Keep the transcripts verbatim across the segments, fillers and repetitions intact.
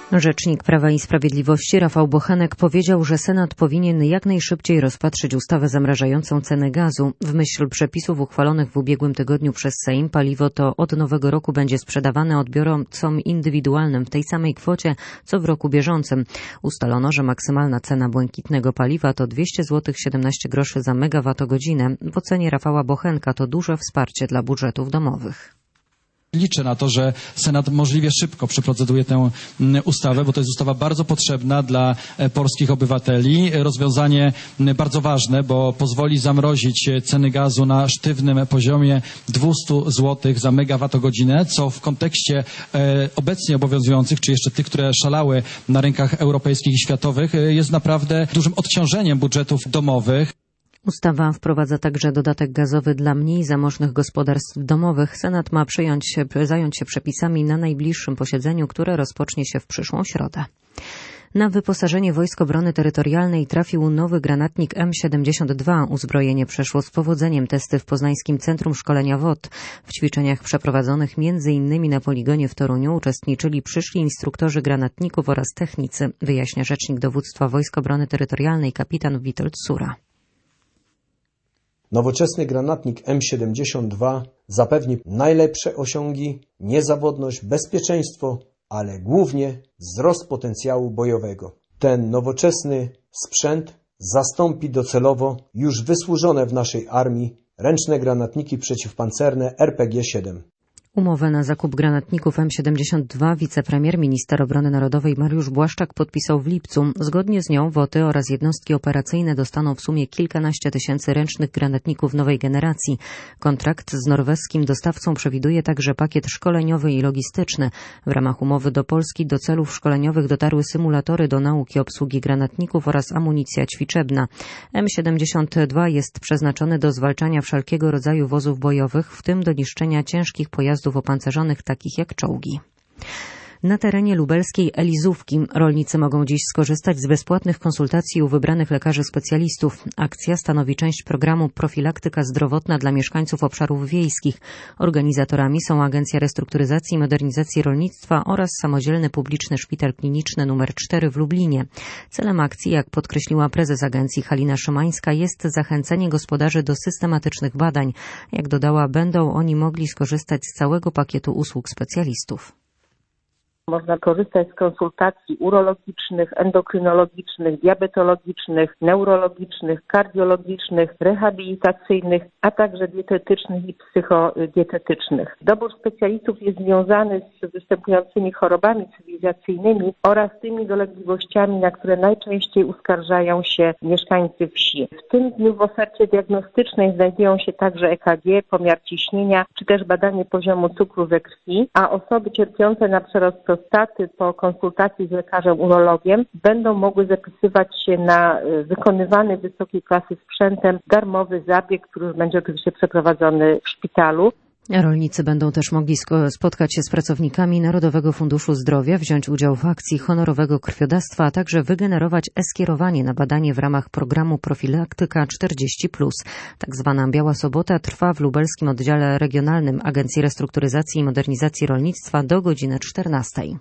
Rzecznik Prawa i Sprawiedliwości Rafał Bochenek powiedział, że Senat powinien jak najszybciej rozpatrzyć ustawę zamrażającą ceny gazu. W myśl przepisów uchwalonych w ubiegłym tygodniu przez Sejm paliwo to od nowego roku będzie sprzedawane odbiorcom indywidualnym w tej samej kwocie, co w roku bieżącym. Ustalono, że maksymalna cena błękitnego paliwa to dwieście złotych siedemnaście groszy za megawattogodzinę. W ocenie Rafała Bochenka to duże wsparcie dla budżetów domowych. Liczę na to, że Senat możliwie szybko przeproceduje tę ustawę, bo to jest ustawa bardzo potrzebna dla polskich obywateli. Rozwiązanie bardzo ważne, bo pozwoli zamrozić ceny gazu na sztywnym poziomie dwieście złotych za megawattogodzinę, co w kontekście obecnie obowiązujących, czy jeszcze tych, które szalały na rynkach europejskich i światowych, jest naprawdę dużym odciążeniem budżetów domowych. Ustawa wprowadza także dodatek gazowy dla mniej zamożnych gospodarstw domowych. Senat ma przyjąć się, zająć się przepisami na najbliższym posiedzeniu, które rozpocznie się w przyszłą środę. Na wyposażenie Wojsk Obrony Terytorialnej trafił nowy granatnik M siedemdziesiąt dwa. Uzbrojenie przeszło z powodzeniem testy w Poznańskim Centrum Szkolenia W O T. W ćwiczeniach przeprowadzonych między innymi na poligonie w Toruniu uczestniczyli przyszli instruktorzy granatników oraz technicy, wyjaśnia rzecznik Dowództwa Wojsk Obrony Terytorialnej kapitan Witold Sura. Nowoczesny granatnik M siedemdziesiąt dwa zapewni najlepsze osiągi, niezawodność, bezpieczeństwo, ale głównie wzrost potencjału bojowego. Ten nowoczesny sprzęt zastąpi docelowo już wysłużone w naszej armii ręczne granatniki przeciwpancerne R P G siedem. Umowę na zakup granatników M siedemdziesiąt dwa wicepremier minister obrony narodowej Mariusz Błaszczak podpisał w lipcu. Zgodnie z nią W O Ty oraz jednostki operacyjne dostaną w sumie kilkanaście tysięcy ręcznych granatników nowej generacji. Kontrakt z norweskim dostawcą przewiduje także pakiet szkoleniowy i logistyczny. W ramach umowy do Polski do celów szkoleniowych dotarły symulatory do nauki obsługi granatników oraz amunicja ćwiczebna. M siedemdziesiąt dwa jest przeznaczony do zwalczania wszelkiego rodzaju wozów bojowych, w tym do niszczenia ciężkich pojazdów opancerzonych takich jak czołgi. Na terenie lubelskiej Elizówki rolnicy mogą dziś skorzystać z bezpłatnych konsultacji u wybranych lekarzy specjalistów. Akcja stanowi część programu Profilaktyka zdrowotna dla mieszkańców obszarów wiejskich. Organizatorami są Agencja Restrukturyzacji i Modernizacji Rolnictwa oraz Samodzielny Publiczny Szpital Kliniczny numer cztery w Lublinie. Celem akcji, jak podkreśliła prezes agencji Halina Szymańska, jest zachęcenie gospodarzy do systematycznych badań. Jak dodała, będą oni mogli skorzystać z całego pakietu usług specjalistów. Można korzystać z konsultacji urologicznych, endokrynologicznych, diabetologicznych, neurologicznych, kardiologicznych, rehabilitacyjnych, a także dietetycznych i psychodietetycznych. Dobór specjalistów jest związany z występującymi chorobami cywilizacyjnymi oraz tymi dolegliwościami, na które najczęściej uskarżają się mieszkańcy wsi. W tym dniu w ofercie diagnostycznej znajdują się także E K G, pomiar ciśnienia, czy też badanie poziomu cukru we krwi, a osoby cierpiące na przerost prostaty po konsultacji z lekarzem urologiem będą mogły zapisywać się na wykonywany wysokiej klasy sprzętem darmowy zabieg, który będzie oczywiście przeprowadzony w szpitalu. Rolnicy będą też mogli spotkać się z pracownikami Narodowego Funduszu Zdrowia, wziąć udział w akcji honorowego krwiodawstwa, a także wygenerować e-skierowanie na badanie w ramach programu Profilaktyka czterdzieści plus. Tak zwana Biała Sobota trwa w lubelskim oddziale regionalnym Agencji Restrukturyzacji i Modernizacji Rolnictwa do godziny czternastej.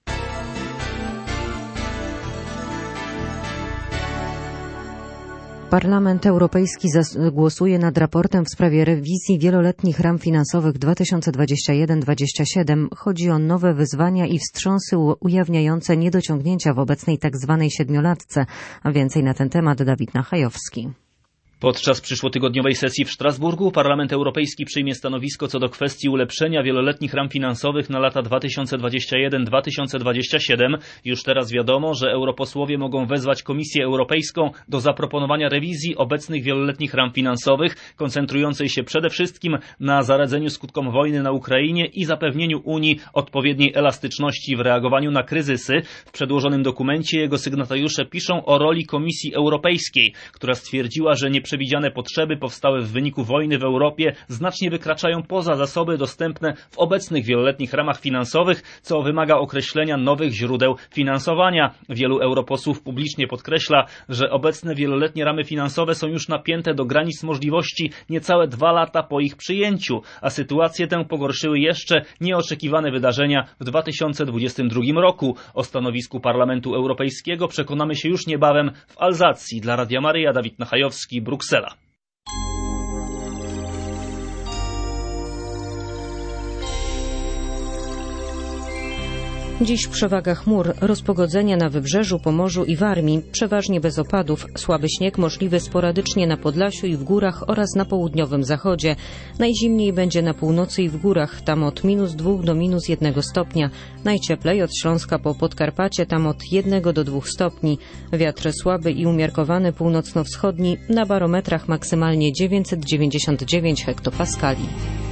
Parlament Europejski głosuje nad raportem w sprawie rewizji wieloletnich ram finansowych dwa tysiące dwudziesty pierwszy do dwudziestego siódmego. Chodzi o nowe wyzwania i wstrząsy ujawniające niedociągnięcia w obecnej tzw. siedmiolatce. A więcej na ten temat Dawid Nachajowski. Podczas przyszłotygodniowej sesji w Strasburgu Parlament Europejski przyjmie stanowisko co do kwestii ulepszenia wieloletnich ram finansowych na lata dwa tysiące dwudziesty pierwszy do dwa tysiące dwudziestego siódmego. Już teraz wiadomo, że europosłowie mogą wezwać Komisję Europejską do zaproponowania rewizji obecnych wieloletnich ram finansowych, koncentrującej się przede wszystkim na zaradzeniu skutkom wojny na Ukrainie i zapewnieniu Unii odpowiedniej elastyczności w reagowaniu na kryzysy. W przedłożonym dokumencie jego sygnatariusze piszą o roli Komisji Europejskiej, która stwierdziła, że nie przewidziane potrzeby powstałe w wyniku wojny w Europie znacznie wykraczają poza zasoby dostępne w obecnych wieloletnich ramach finansowych, co wymaga określenia nowych źródeł finansowania. Wielu europosłów publicznie podkreśla, że obecne wieloletnie ramy finansowe są już napięte do granic możliwości niecałe dwa lata po ich przyjęciu, a sytuację tę pogorszyły jeszcze nieoczekiwane wydarzenia w dwa tysiące dwudziestym drugim roku. O stanowisku Parlamentu Europejskiego przekonamy się już niebawem w Alzacji. Dla Radia Maryja, Dawid Nachajowski, Bruksela. Dziś przewaga chmur, rozpogodzenia na Wybrzeżu, Pomorzu i Warmii, przeważnie bez opadów, słaby śnieg możliwy sporadycznie na Podlasiu i w górach oraz na południowym zachodzie. Najzimniej będzie na północy i w górach, tam od minus dwóch do minus jednego stopnia. Najcieplej od Śląska po Podkarpacie, tam od jednego do dwóch stopni. Wiatr słaby i umiarkowany północno-wschodni, na barometrach maksymalnie dziewięćset dziewięćdziesiąt dziewięć hektopaskali.